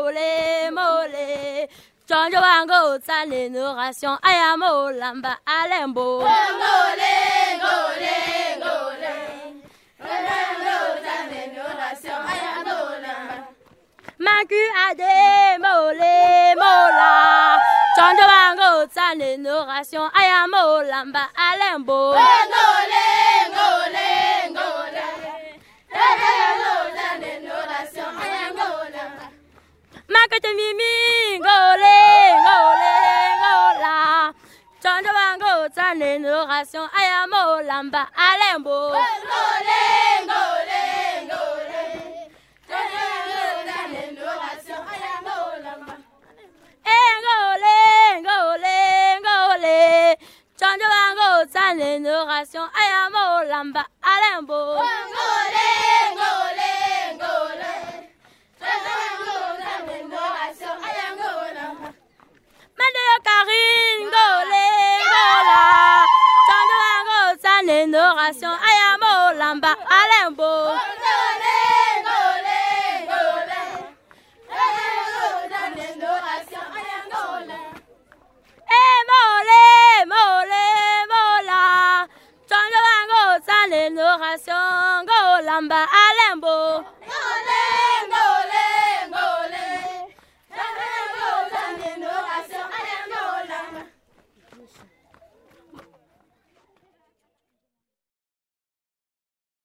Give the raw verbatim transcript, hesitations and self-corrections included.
mole mole Chonjo wango tsane noration aya mo lamba alembo Ngole ngole ngole Ngole tsane noration aya mo lamba Maku ade mole mola Chonjo wango tsane noration aya mo lamba alembo Ngole ngole ngole Ngole tsane noration aya mo lamba Makete mimi ngole ngole ngola Chonjo wango tsane noration aya mo lamba alembo Ngole ngole ngole Ngole tsane noration aya mo lamba Ngole ngole ngole Chonjo wango tsane noration aya mo lamba alembo Ngole ngole ngole Mande yo Karin ngole ngola Chonjo wango tsane noration aya mo lamba alembo Ngole ngole ngole Ngole noration aya ngola Eh mole mole mola Chonjo wango tsane noration